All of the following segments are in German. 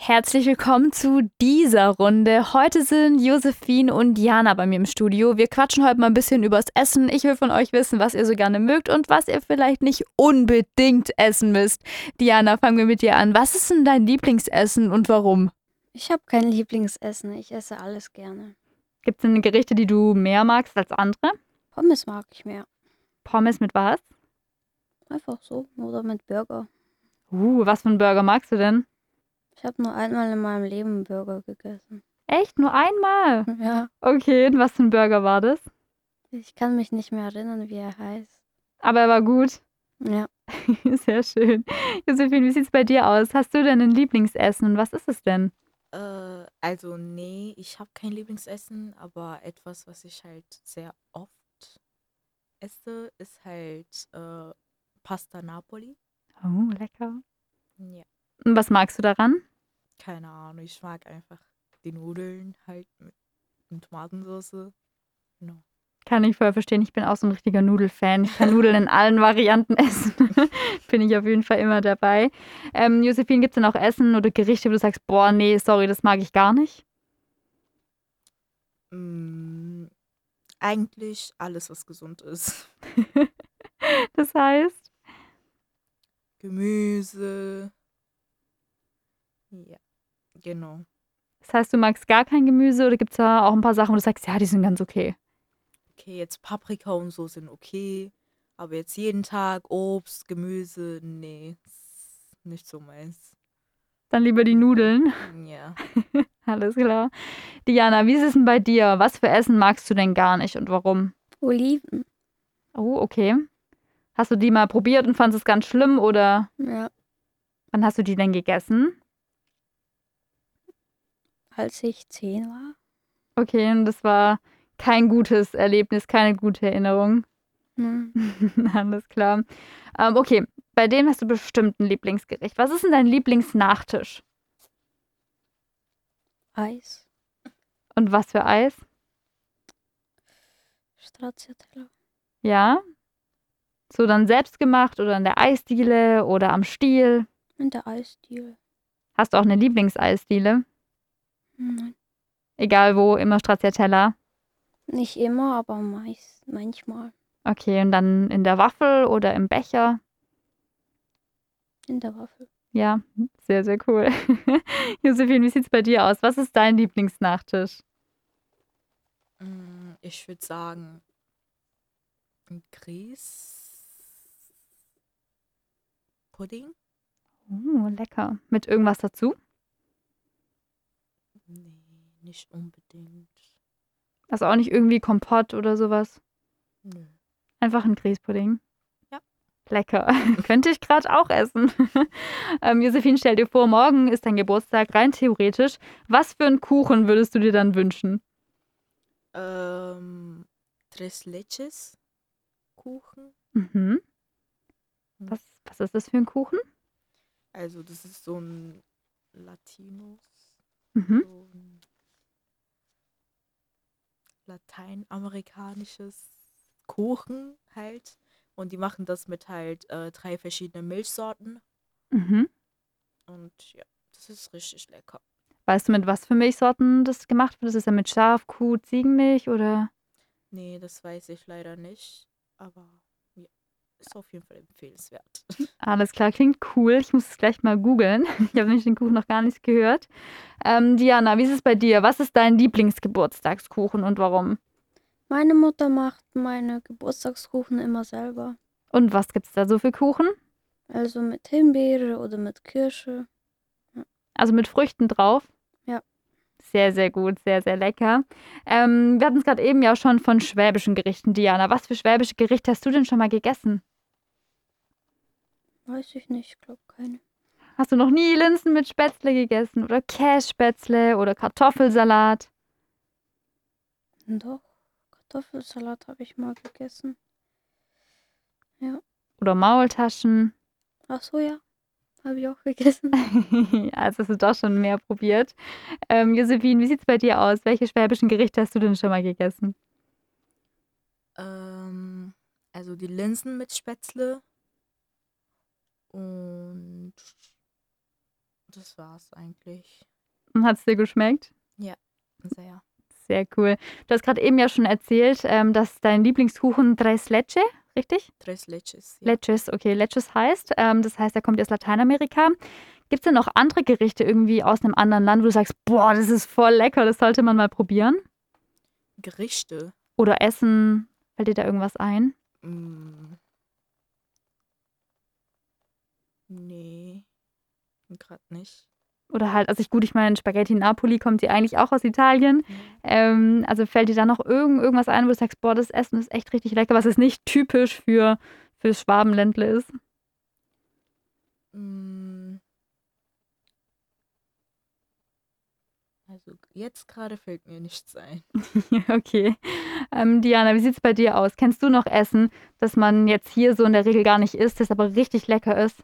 Herzlich willkommen zu dieser Runde. Heute sind Josephine und Diana bei mir im Studio. Wir quatschen heute mal ein bisschen übers Essen. Ich will von euch wissen, was ihr so gerne mögt und was ihr vielleicht nicht unbedingt essen müsst. Diana, fangen wir mit dir an. Was ist denn dein Lieblingsessen und warum? Ich habe kein Lieblingsessen. Ich esse alles gerne. Gibt es denn Gerichte, die du mehr magst als andere? Pommes mag ich mehr. Pommes mit was? Einfach so. Oder mit Burger. Was für einen Burger magst du denn? Ich habe nur einmal in meinem Leben einen Burger gegessen. Echt? Nur einmal? Ja, Okay, und was für ein Burger war das? ich kann mich nicht mehr erinnern, wie er heißt. Aber er war gut. Ja, Sehr schön. Josephine, wie sieht's bei dir aus? Hast du denn ein Lieblingsessen und was ist es denn? Also nee, ich habe kein Lieblingsessen, aber etwas, was ich halt sehr oft esse, ist halt Pasta Napoli. Oh, lecker. Ja, Und was magst du daran? keine Ahnung, ich mag einfach die Nudeln halt mit Tomatensauce. Genau. Kann ich voll verstehen. Ich bin auch so ein richtiger Nudelfan. Ich kann Nudeln in allen Varianten essen. Bin ich auf jeden Fall immer dabei. Josephine, gibt es denn auch Essen oder Gerichte, wo du sagst, boah, nee, sorry, das mag ich gar nicht? Mm, eigentlich alles, was gesund ist. Das heißt, Gemüse. Ja, genau. du magst gar kein Gemüse oder gibt es da auch ein paar Sachen, wo du sagst, ja, die sind ganz okay? Okay, jetzt Paprika und so sind okay, aber jetzt jeden Tag Obst, Gemüse, nee, ist nicht so meins. Dann lieber die Nudeln. Ja. Alles klar. Diana, wie ist es denn bei dir? Was für Essen magst du denn gar nicht und warum? Oliven. Oh, okay. Hast du die mal probiert und fandest es ganz schlimm oder Ja, wann hast du die denn gegessen? als ich 10 war. Okay, und das war kein gutes Erlebnis, keine gute Erinnerung. Hm, Alles klar. Okay, bei dem hast du bestimmt ein Lieblingsgericht. Was ist denn dein Lieblingsnachtisch? Eis. Und was für Eis? Stracciatella. Ja? So dann selbst gemacht oder in der Eisdiele oder am Stiel? In der Eisdiele. Hast du auch eine Lieblingseisdiele? Nein. Egal wo, immer Stracciatella. Nicht immer, aber manchmal. Okay, und dann in der Waffel oder im Becher? In der Waffel. Ja, sehr, sehr cool. Josephine, wie sieht's bei dir aus? Was ist dein Lieblingsnachtisch? Ich würde sagen, ein Grießpudding? Lecker. Mit irgendwas dazu? Nee, nicht unbedingt. Also auch nicht irgendwie Kompott oder sowas? Nö. Einfach ein Grießpudding. Ja. Lecker. Könnte ich gerade auch essen. Josephine, stell dir vor, morgen ist dein Geburtstag, rein theoretisch. Was für einen Kuchen würdest du dir dann wünschen? Ähm, Tres Leches Kuchen. Mhm. Hm. Was ist das für ein Kuchen? Also das ist so ein Latinos, Mhm. so ein lateinamerikanisches Kuchen halt. Und die machen das mit halt 3 verschiedenen Milchsorten. Mhm. Und ja, das ist richtig lecker. Weißt du, mit was für Milchsorten das gemacht wird? Ist es ja mit Schaf, Kuh, Ziegenmilch oder? Nee, das weiß ich leider nicht. Aber ja, ist auf jeden Fall empfehlenswert. Alles klar, klingt cool. Ich muss es gleich mal googeln. Ich habe nämlich den Kuchen noch gar nicht gehört. Diana, wie ist es bei dir? Was ist dein Lieblingsgeburtstagskuchen und warum? Meine Mutter macht meine Geburtstagskuchen immer selber. Und was gibt's da so für Kuchen? Also mit Himbeere oder mit Kirsche. Ja. Also mit Früchten drauf. Ja. Sehr, sehr gut, sehr, sehr lecker. Wir hatten es gerade eben ja schon von schwäbischen Gerichten, Diana. Was für schwäbische Gerichte hast du denn schon mal gegessen? Weiß ich nicht, glaube keine. Hast du noch nie Linsen mit Spätzle gegessen oder Kässpätzle oder Kartoffelsalat Doch, Kartoffelsalat habe ich mal gegessen. Ja. oder Maultaschen? Ach so, ja. Habe ich auch gegessen. Also hast du doch schon mehr probiert. Josephine, wie sieht's bei dir aus? Welche schwäbischen Gerichte hast du denn schon mal gegessen? ähm, also die Linsen mit Spätzle und Das war's eigentlich. Und hat es dir geschmeckt? Ja, sehr. Sehr cool. Du hast gerade eben ja schon erzählt, dass dein Lieblingskuchen Tres Leche, richtig? Tres Leches, ja. Leches, okay, Leches heißt. Das heißt, er kommt aus Lateinamerika. Gibt es denn noch andere Gerichte irgendwie aus einem anderen Land, wo du sagst, boah, das ist voll lecker, das sollte man mal probieren? Gerichte. Oder Essen? Fällt dir da irgendwas ein? Mm, nee, gerade nicht. Oder halt, also ich meine, Spaghetti Napoli kommt ja eigentlich auch aus Italien. Ja. Also fällt dir da noch irgendwas ein, wo du sagst, boah, das Essen ist echt richtig lecker, was jetzt nicht typisch fürs Schwabenländle ist? Mm, also jetzt gerade fällt mir nichts ein. Okay. Diana, wie sieht's bei dir aus? Kennst du noch Essen, das man jetzt hier so in der Regel gar nicht isst, das aber richtig lecker ist?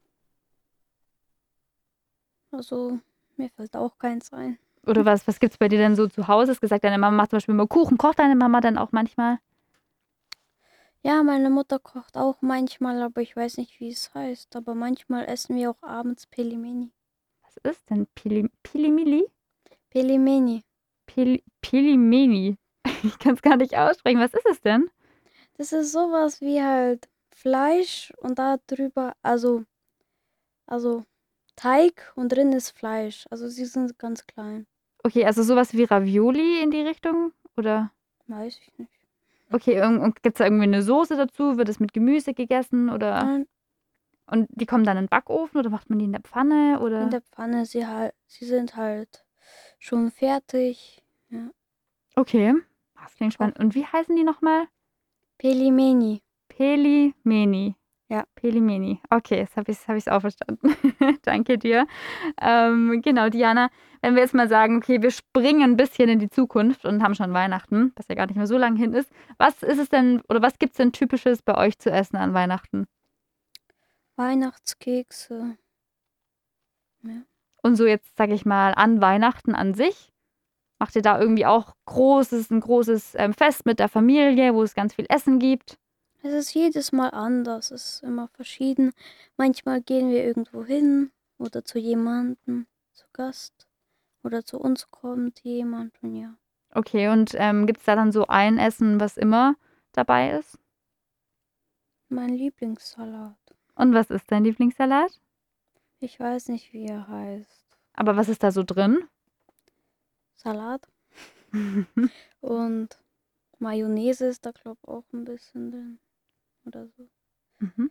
Also, mir fällt auch keins ein. Oder was gibt's bei dir denn so zu Hause? Du hast gesagt, deine Mama macht zum Beispiel immer Kuchen. Kocht deine Mama dann auch manchmal? Ja, meine Mutter kocht auch manchmal, aber ich weiß nicht, wie es heißt. Aber manchmal essen wir auch abends Pelimeni. Was ist denn Pilimili? Pelimeni. Pilimeni. Ich kann es gar nicht aussprechen. Was ist es denn? Das ist sowas wie halt Fleisch und da drüber, also Teig und drin ist Fleisch. Also sie sind ganz klein. Okay, also sowas wie Ravioli in die Richtung? Oder? Weiß ich nicht. Okay, und gibt es da irgendwie eine Soße dazu? Wird es mit Gemüse gegessen? Oder? Nein, Und die kommen dann in den Backofen oder macht man die in der Pfanne? in Oder? der Pfanne, sie sind halt schon fertig. Ja. Okay, das klingt Koch. spannend. Und wie heißen die nochmal? Pelimeni. Pelimeni. Ja. Pelimeni. Okay, jetzt hab ich's auch verstanden. Danke dir. Genau, Diana, wenn wir jetzt mal sagen, okay, wir springen ein bisschen in die Zukunft und haben schon Weihnachten, was ja gar nicht mehr so lange hin ist. Was ist es denn oder was gibt's denn Typisches bei euch zu essen an Weihnachten? Weihnachtskekse. Ja. Und so jetzt, sage ich mal, an Weihnachten an sich? Macht ihr da irgendwie auch ein großes Fest mit der Familie, wo es ganz viel Essen gibt? Es ist jedes Mal anders. Es ist immer verschieden. Manchmal gehen wir irgendwo hin oder zu jemandem, zu Gast. Oder zu uns kommt jemand und ja. Okay, und gibt's da dann so ein Essen, was immer dabei ist? Mein Lieblingssalat. Und was ist dein Lieblingssalat? Ich weiß nicht, wie er heißt. Aber was ist da so drin? Salat. Und Mayonnaise ist da, glaube ich, auch ein bisschen drin. Oder so. Mhm.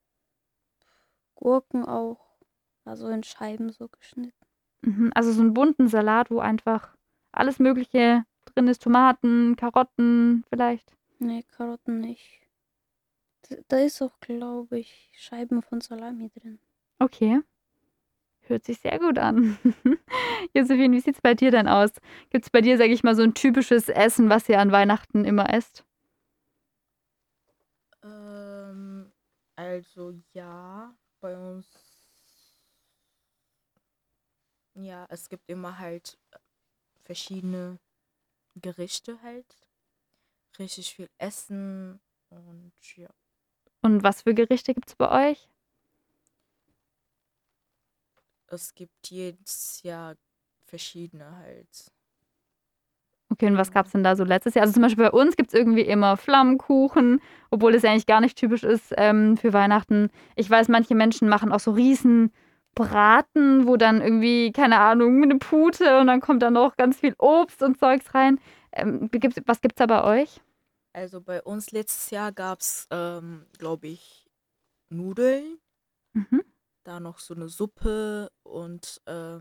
Gurken auch. Also in Scheiben so geschnitten. Mhm. Also so einen bunten Salat, wo einfach alles Mögliche drin ist. Tomaten, Karotten vielleicht. Nee, Karotten nicht. Da ist auch, glaube ich, Scheiben von Salami drin. Okay, hört sich sehr gut an. Josephine, wie sieht's bei dir denn aus? Gibt's bei dir, sage ich mal, so ein typisches Essen, was ihr an Weihnachten immer esst? Also ja, bei uns, ja, es gibt immer halt verschiedene Gerichte halt. Richtig viel Essen und ja. Und was für Gerichte gibt's bei euch? Es gibt jedes Jahr verschiedene halt. Okay, und was gab's denn da so letztes Jahr? Also zum Beispiel bei uns gibt's irgendwie immer Flammkuchen, obwohl es ja eigentlich gar nicht typisch ist für Weihnachten. Ich weiß, manche Menschen machen auch so riesen Braten, wo dann irgendwie, keine Ahnung, eine Pute und dann kommt da noch ganz viel Obst und Zeugs rein. Was gibt's da bei euch? Also bei uns letztes Jahr gab es, glaube ich, Nudeln, Mhm. da noch so eine Suppe und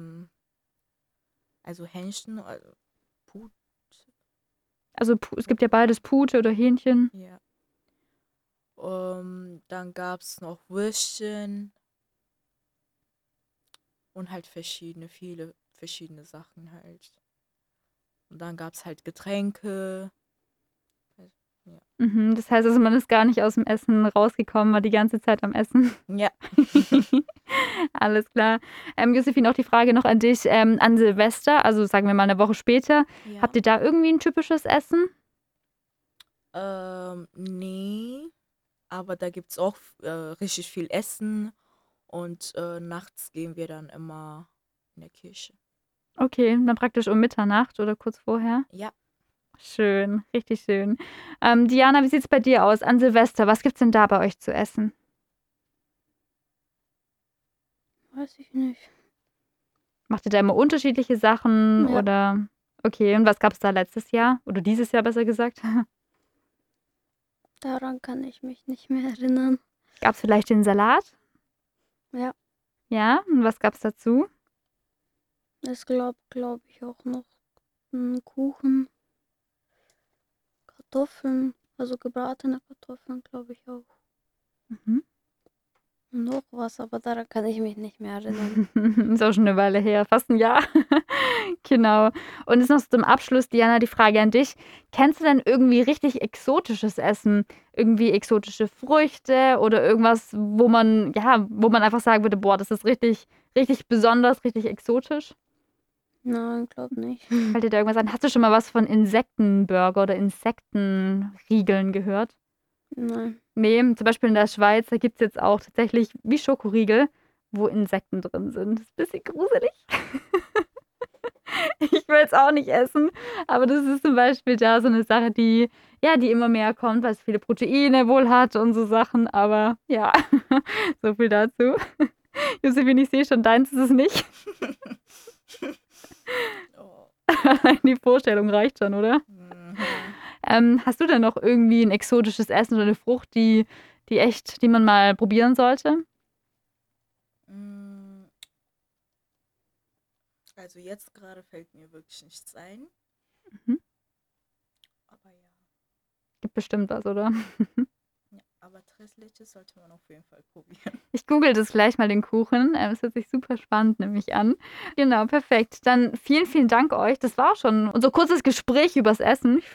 also Hähnchen, also Put, Also es gibt ja beides, Pute oder Hähnchen. ja. Dann gab es noch Würstchen und halt viele verschiedene Sachen halt. Und dann gab es halt Getränke. Also, ja. Mhm, das heißt also, man ist gar nicht aus dem Essen rausgekommen, war die ganze Zeit am Essen. Ja. Alles klar. Josephine, auch die Frage noch an dich. An Silvester, also sagen wir mal eine Woche später, Ja. habt ihr da irgendwie ein typisches Essen? Nee, aber da gibt es auch richtig viel Essen Und nachts gehen wir dann immer in der Kirche. Okay, dann praktisch um Mitternacht oder kurz vorher. Ja, Schön, richtig schön. Diana, wie sieht's bei dir aus? An Silvester, was gibt's denn da bei euch zu essen? Weiß ich nicht. Macht ihr da immer unterschiedliche Sachen Ja, oder? Okay, und was gab's da letztes Jahr? Oder dieses Jahr besser gesagt? daran kann ich mich nicht mehr erinnern. Gab's vielleicht den Salat? Ja, Ja, und was gab's dazu? es glaub ich auch noch Kuchen, Kartoffeln, also gebratene Kartoffeln, glaube ich auch. Mhm. Und noch was, aber daran kann ich mich nicht mehr erinnern. Ist auch schon eine Weile her, fast ein Jahr. Genau. Und jetzt noch zum Abschluss, Diana, die Frage an dich. Kennst du denn irgendwie richtig exotisches Essen? Irgendwie exotische Früchte oder irgendwas, wo man einfach sagen würde, boah, das ist richtig, richtig besonders, richtig exotisch? Nein, glaub nicht. Fällt dir da irgendwas an? Hast du schon mal was von Insektenburger oder Insektenriegeln gehört? Nein. Nee, zum Beispiel in der Schweiz, da gibt es jetzt auch tatsächlich wie Schokoriegel, wo Insekten drin sind. Das ist ein bisschen gruselig. Ich will es auch nicht essen, aber das ist zum Beispiel da so eine Sache, die immer mehr kommt, weil es viele Proteine wohl hat und so Sachen. Aber ja, so viel dazu. Josephine, ich sehe schon, deins ist es nicht. oh. Allein die Vorstellung reicht schon, oder? Mhm. Hast du denn noch irgendwie ein exotisches Essen oder eine Frucht, die man mal probieren sollte? Mm, Also jetzt gerade fällt mir wirklich nichts ein, Mhm. aber ja. Gibt bestimmt was, oder? Ja, aber Tres Leches sollte man auf jeden Fall probieren. Ich google das gleich mal den Kuchen. Es hört sich super spannend nämlich an. Genau, perfekt. Dann vielen, vielen Dank euch. Das war auch schon unser kurzes Gespräch übers Essen. Ich